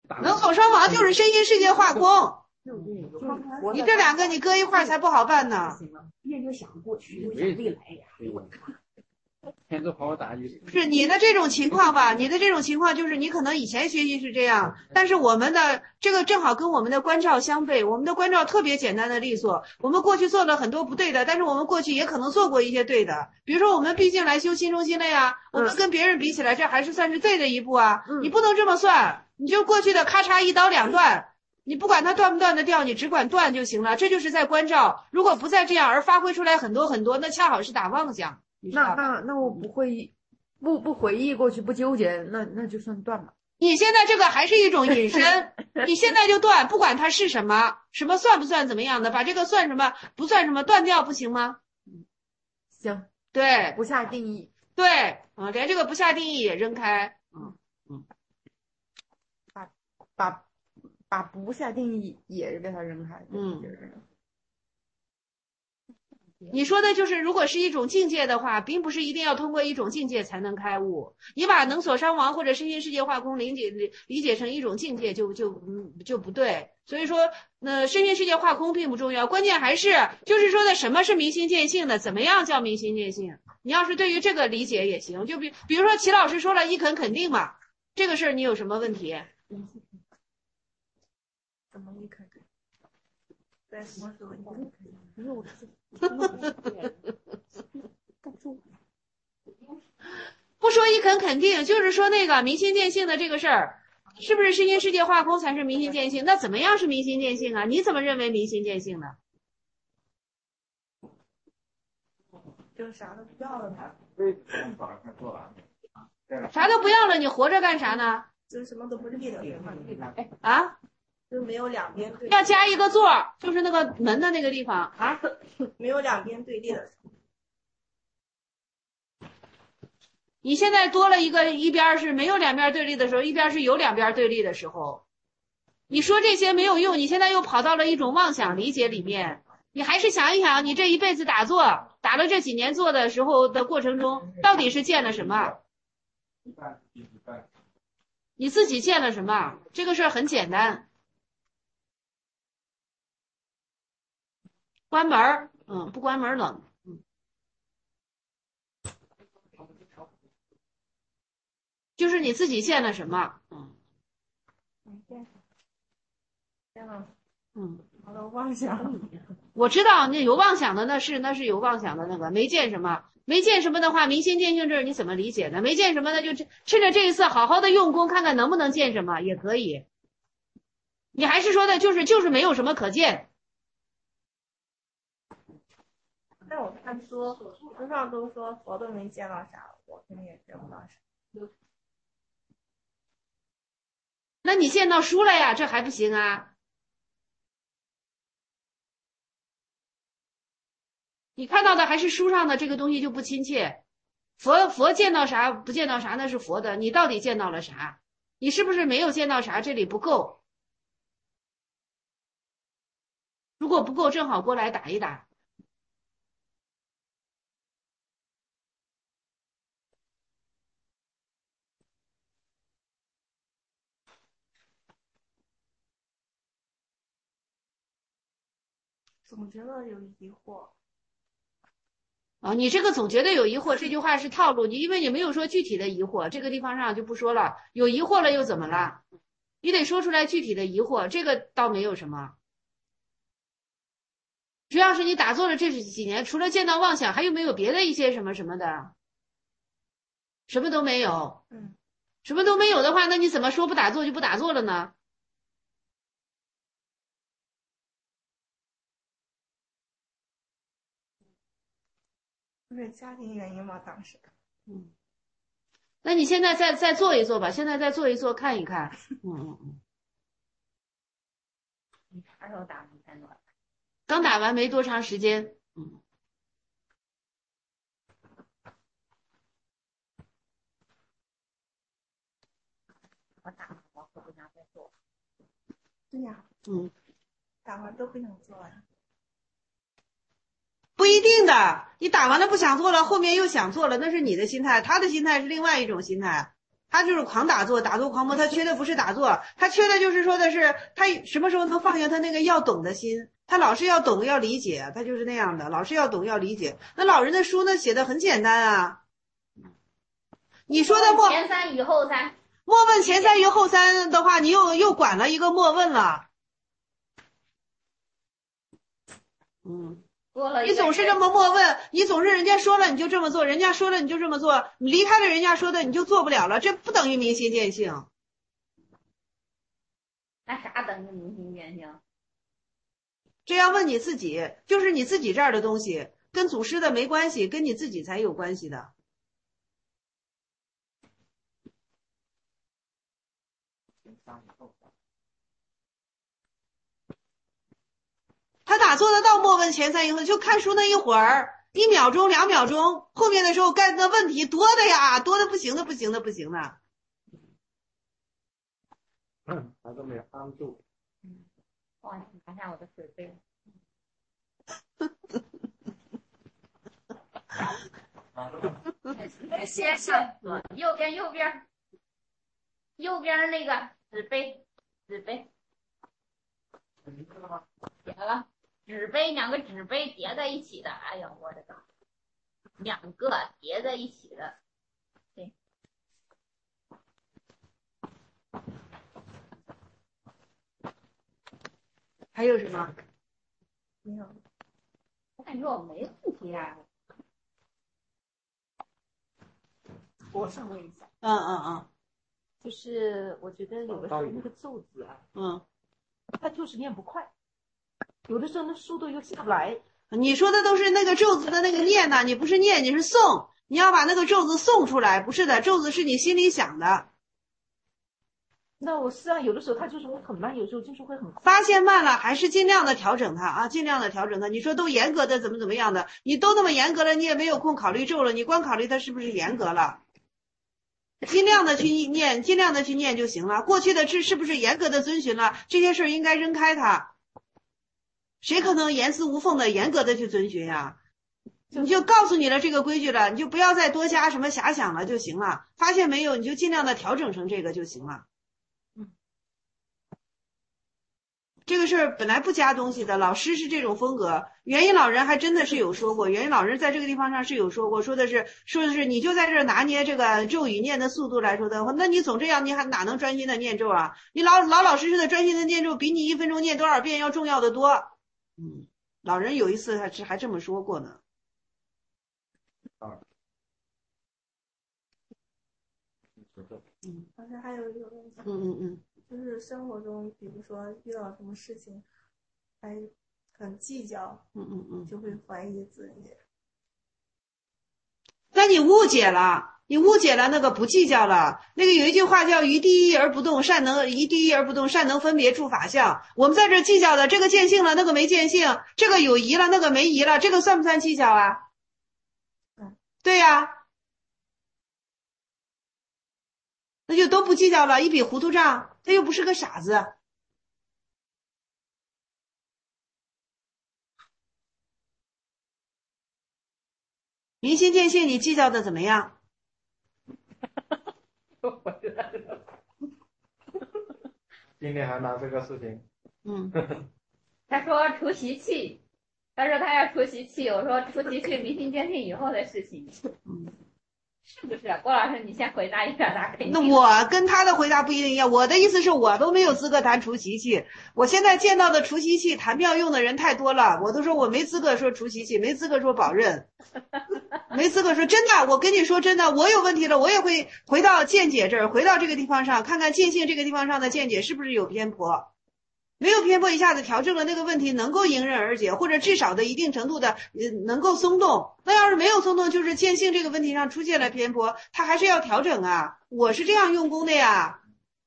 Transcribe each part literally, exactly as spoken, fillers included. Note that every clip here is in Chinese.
能所双亡就是身心世界化空。你这两个你搁一块儿才不好办呢。 越就想过去，又想未来呀。 天都好打一。 是你的这种情况吧？你的这种情况就是你可能以前学习是这样，但是我们的这个正好跟我们的关照相悖。我们的关照特别简单的利索，我们过去做了很多不对的，但是我们过去也可能做过一些对的。比如说我们毕竟来修心中心了呀，我们跟别人比起来，这还是算是对的一步啊。你不能这么算，你就过去的咔嚓一刀两断。你不管它断不断的掉，你只管断就行了，这就是在关照。如果不再这样而发挥出来很多很多，那恰好是打妄想。 那那那我不会不不回忆过去，不纠结，那那就算断了。 你现在这个还是一种隐身，你现在就断，不管它是什么，什么算不算怎么样的，把这个算什么不算什么断掉不行吗？ 行， 对， 不下定义。 对，啊，连这个不下定义也扔开，嗯嗯， 把把把不下定义也给它扔开， 嗯。 就是你说的就是，如果是一种境界的话，并不是一定要通过一种境界才能开悟。你把能所伤亡或者身心世界化空理解理解成一种境界就，就就嗯就不对。所以说，那身心世界化空并不重要，关键还是就是说的什么是明心见性的，怎么样叫明心见性？你要是对于这个理解也行，就比比如说齐老师说了一肯肯定嘛，这个事儿你有什么问题？ 怎么一肯定？ 在什么时候一肯定？ 没有不说一肯肯定，就是说那个明心见性的这个事儿，是不是身心世界化空才是明心见性？那怎么样是明心见性啊？你怎么认为明心见性呢？ 就啥都不要了他。 啥都不要了，你活着干啥呢？ 就是什么都不立的， 啊？ 就没有两边对。 要加一个座，就是那个门的那个地方啊。 没有两边对立的。 你现在多了一个，一边是没有两边对立的时候，一边是有两边对立的时候。你说这些没有用，你现在又跑到了一种妄想理解里面。你还是想一想，你这一辈子打坐，打了这几年坐的时候的过程中，到底是见了什么？你自己见了什么？这个事儿很简单。关门，嗯，不关门冷，嗯，就是你自己见了什么，嗯， 见了， 嗯， 好多妄想。 我知道那有妄想的，那是那是有妄想的那个，没见什么，没见什么的话，明心见性这你怎么理解呢？没见什么，那就趁着这一次好好的用功，看看能不能见什么也可以。你还是说的就是就是没有什么可见。 但我看书，书上都说佛都没见到啥，我肯定也见不到啥。 那你见到书了呀，这还不行啊？你看到的还是书上的这个东西就不亲切。佛佛见到啥不见到啥那是佛的，你到底见到了啥？你是不是没有见到啥？这里不够。如果不够，正好过来打一打。 总觉得有疑惑。 啊，你这个总觉得有疑惑，这句话是套路。你因为你没有说具体的疑惑，这个地方上就不说了。有疑惑了又怎么了？你得说出来具体的疑惑，这个倒没有什么。主要是你打坐了这几年，除了见到妄想，还有没有别的一些什么什么的？什么都没有。 嗯， 什么都没有的话，那你怎么说不打坐就不打坐了呢？ 因为家庭原因嘛，当时。 嗯，那你现在再再做一做吧，现在再做一做看一看。嗯嗯嗯。 你啥时候打完三段？ 刚打完没多长时间。嗯。 我打完我可不想再做。 对呀。 嗯。 打完都不想做呀。 不一定的，你打完了不想做了，后面又想做了，那是你的心态，他的心态是另外一种心态。 他就是狂打坐，打坐狂魔，他缺的不是打坐，他缺的就是说的是他什么时候能放下他那个要懂的心，他老是要懂要理解，他就是那样的，老是要懂要理解。那老人的书呢写的很简单啊，你说的莫前三与后三， 莫问前三与后三的话，你又又管了一个莫问了，嗯。 多了一个你总是这么默问，你总是人家说了你就这么做，人家说了你就这么做，你离开了人家说的你就做不了了，这不等于明心见性。 那啥等于明心见性？ 这要问你自己，就是你自己这儿的东西，跟祖师的没关系，跟你自己才有关系的。他哪做得到莫问前三以后？就看书那一会儿，一秒钟、两秒钟，后面的时候干的问题多的呀，多的不行的，不行的，不行的。 嗯，他都没有帮助。 哇，你看看我的水杯。先上左，右边右边，右边那个纸杯，纸杯。写了。纸杯两个纸杯叠在一起的，哎呀，我的个，两个叠在一起的，对。 还有什么？ 没有。 我感觉我没问题啊。 我想问一下， 嗯嗯嗯， 就是我觉得有的时候那个咒子啊， 嗯， 它就是念不快。有的时候那速度又下不来。 你说的都是那个咒子的那个念呐，你不是念，你是诵，你要把那个咒子诵出来，不是的，咒子是你心里想的。 那我实际上有的时候它就是会很慢，有时候就是会很快。 发现慢了，还是尽量的调整它啊，尽量的调整它。你说都严格的怎么怎么样的，你都那么严格了，你也没有空考虑咒了，你光考虑它是不是严格了。尽量的去念，尽量的去念就行了。过去的是是不是严格的遵循了，这些事儿应该扔开它。谁可能严丝无缝的严格的去遵循呀？你就告诉你了这个规矩了，你就不要再多加什么遐想了就行了。发现没有，你就尽量的调整成这个就行了。 嗯， 这个事儿本来不加东西的，老师是这种风格。元音老人还真的是有说过，元音老人在这个地方上是有说过，说的是说的是你就在这儿拿捏这个咒语念的速度来说的话，那你总这样，你还哪能专心的念咒啊？你老老老实实的专心的念咒，比你一分钟念多少遍要重要的多。嗯，老人有一次还是还这么说过呢。 啊， 嗯， 好像还有一个问题， 嗯嗯嗯， 就是生活中，比如说遇到什么事情，还很计较， 嗯嗯嗯， 就会怀疑自己。 那你误解了，你误解了那个不计较了。那个有一句话叫于第一而不动，善能于第一而不动，善能分别出法相。我们在这计较的，这个见性了，那个没见性，这个有疑了，那个没疑了，这个算不算计较啊？ 嗯， 对呀，那就都不计较了，一笔糊涂账，他又不是个傻子。明心见性，你计较的怎么样？ 今天还拿这个事情， 嗯， 他说除习气，他说他要除习气，我说除习气明心见性以后的事情。 嗯， 是不是？郭老师，你先回答一下，他肯定。 那我跟他的回答不一定一样。我的意思是我都没有资格谈除习气。我现在见到的除习气谈妙用的人太多了，我都说我没资格说除习气，没资格说保任，没资格说真的。我跟你说真的，我有问题了，我也会回到见解这儿，回到这个地方上，看看见性这个地方上的见解是不是有偏颇。没有偏颇，一下子调整了那个问题，能够迎刃而解，或者至少的一定程度的呃能够松动。那要是没有松动，就是见性这个问题上出现了偏颇，他还是要调整啊。我是这样用功的呀，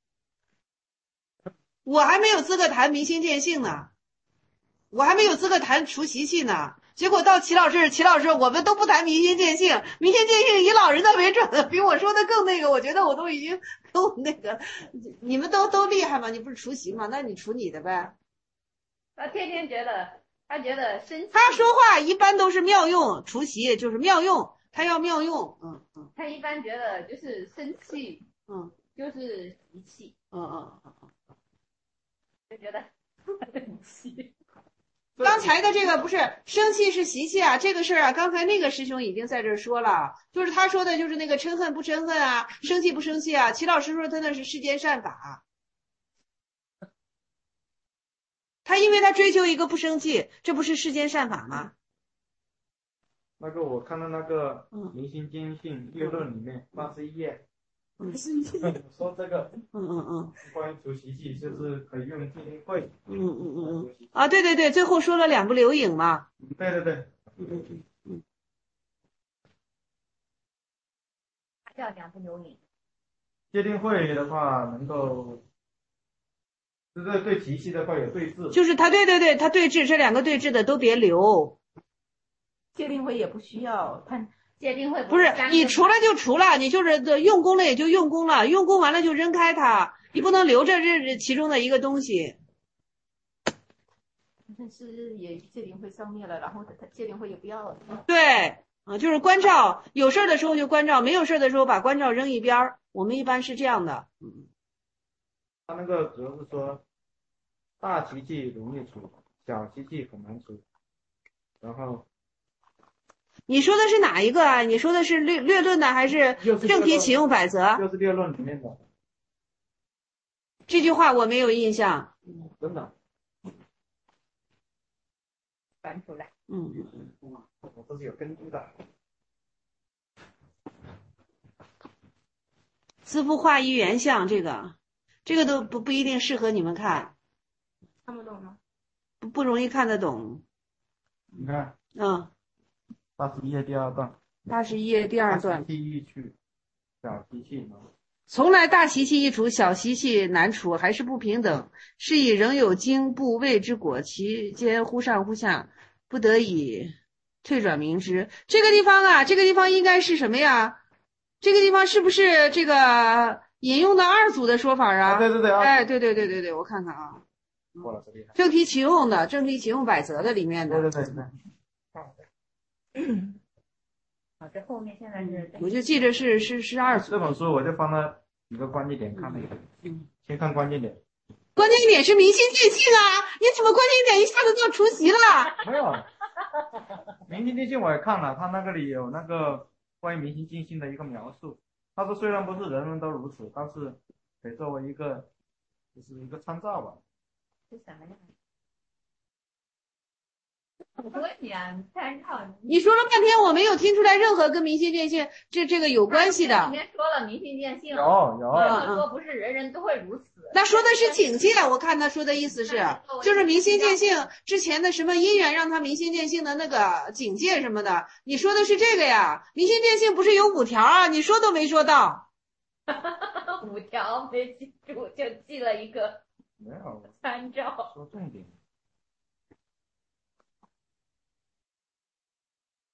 我还没有资格谈明心见性呢，我还没有资格谈除习气呢。结果到齐老师，齐老师我们都不谈明心见性，明心见性以老人的为准的，比我说的更那个，我觉得我都已经更那个，你们都都厉害嘛，你不是除习嘛，那你除你的呗。 他天天觉得，他觉得生气。 他说话一般都是妙用，除习就是妙用，他要妙用，嗯嗯。 他一般觉得就是生气嗯就是习气， 嗯嗯嗯。 就觉得很气。 刚才的这个不是生气是习气啊，这个事儿啊，刚才那个师兄已经在这儿说了，就是他说的就是那个嗔恨不嗔恨啊，生气不生气啊。齐老师说他那是世间善法，他因为他追求一个不生气，这不是世间善法吗？ 那个我看到那个嗯 《明心见性略论》里面八十一页， 嗯说这个嗯嗯嗯关于除习气，就是可以用戒定慧。 嗯嗯嗯嗯啊，对对对，最后说了两不留影嘛。 对对对， 嗯嗯嗯嗯， 啥叫两不留影？ 戒定慧的话，能够就是对习气的话有对峙。 就是他，对对对，他对峙，这两个对峙的都别留。 戒定慧也不需要看， 戒定慧不是三个你除了就除了，你就是用功了也就用功了，用功完了就扔开它，你不能留着这这其中的一个东西。 但是也戒定慧消灭了，然后他他戒定慧也不要了。 对，啊，就是关照，有事儿的时候就关照，没有事儿的时候把关照扔一边儿。我们一般是这样的。嗯， 他那个主要是说，大习气容易除，小习气很难除。然后你说的是哪一个啊？你说的是略略论的还是正题启用百则？ 就是列论里面的， 这句话我没有印象。 真的。 翻出来。 嗯嗯嗯。 我这是有根据的。 自负化一原相，这个这个都不不一定适合你们看， 看不懂吗？ 不不容易看得懂。 你看嗯， 八十一页第二段， 八十一页第二段， 大习气易去，小习气难。 从来大习气易除，小习气难除，还是不平等。是以仍有经部位之果，其间忽上忽下，不得已退转明之。这个地方啊，这个地方应该是什么呀？这个地方是不是这个引用的二祖的说法啊？ 啊对对对啊哎，对对对对对，我看看啊， 过了这厉害。 正题启用的，正题启用百则的里面的， 对对对对。 好，这后面现在是我就记着是是是二祖。 这本书我就放了几个关键点看了一下， 嗯， 先看关键点。 关键点是明心见性啊！你怎么关键点一下子就出席了？ 没有，明心见性我也看了，他那个里有那个关于明心见性的一个描述。他说虽然不是人人都如此，但是可以作为一个就是一个参照吧。 是什么呀？我问你啊，你参照你。 你说了半天，我没有听出来任何跟明心见性这这个有关系里的。 面说了明心见性， 有有， 嗯说不是人人都会如此。 那说的是警戒，我看他说的意思是，就是明心见性之前的什么因缘让他明心见性的那个警戒什么的。你说的是这个呀？明心见性不是有五条啊？你说都没说到。 五条没记住，就记了一个没有参照。 说重点。